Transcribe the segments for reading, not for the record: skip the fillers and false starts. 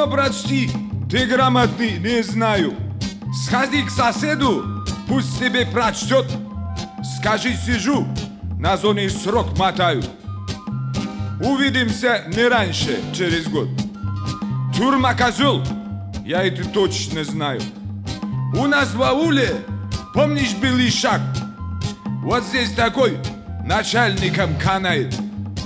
Но прочти, ты грамотный, не знаю. Сходи к соседу, пусть тебе прочтет. Скажи, сижу, на зоне срок мотаю. Увидимся не раньше, через год. Тюрьма козел, я это точно знаю. У нас в ауле, помнишь, был Ишак? Вот здесь такой начальником канает.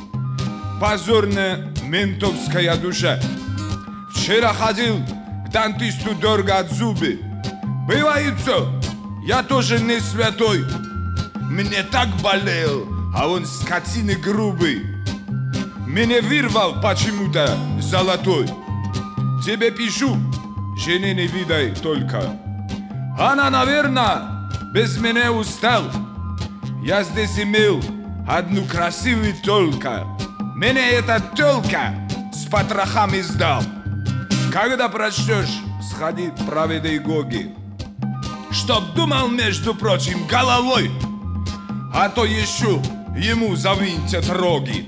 Позорная ментовская душа. Вчера ходил к дантисту дергать зубы. Бывает все, я тоже не святой. Мне так болел, а он скотина грубый. Меня вырвал почему-то золотой. Тебе пишу, жене не видай только. Она, наверное, без меня устал. Я здесь имел одну красивую только. Меня эта тёлка с потрохами сдал. Когда прочтешь, сходи, проведи гоги. Чтоб думал, между прочим, головой. А то еще ему завинтят роги.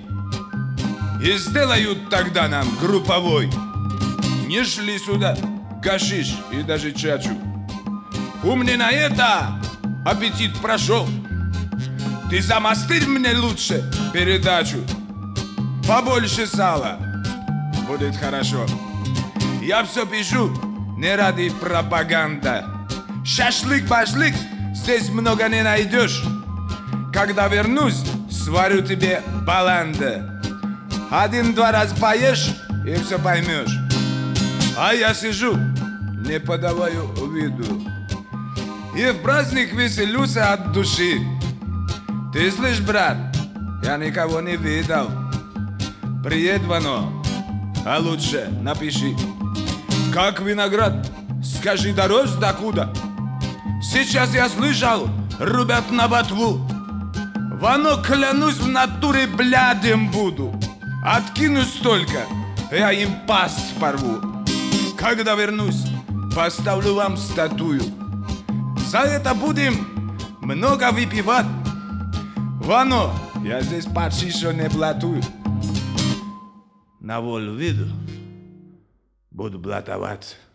И сделают тогда нам групповой. Не шли сюда гашиш и даже чачу. У меня на это аппетит прошел. Ты замастырь мне лучше передачу. Побольше сала, будет хорошо. Я все пишу не ради пропаганды. Шашлык-башлык здесь много не найдешь. Когда вернусь, сварю тебе баланды. 1-2 раз поешь и все поймешь. А я сижу, не подаваю виду. И в праздник веселюсь от души. Ты слышь, брат, я никого не видел. Приедь, Вано, а лучше напиши. Как виноград, скажи, дорос докуда? Сейчас я слышал, рубят на ботву. Вано, клянусь, в натуре блядем буду. Откинусь только, я им пасть порву. Когда вернусь, поставлю вам статую. За это будем много выпивать. Вано, я здесь почти что не блатую. На волю виду буду блатовать.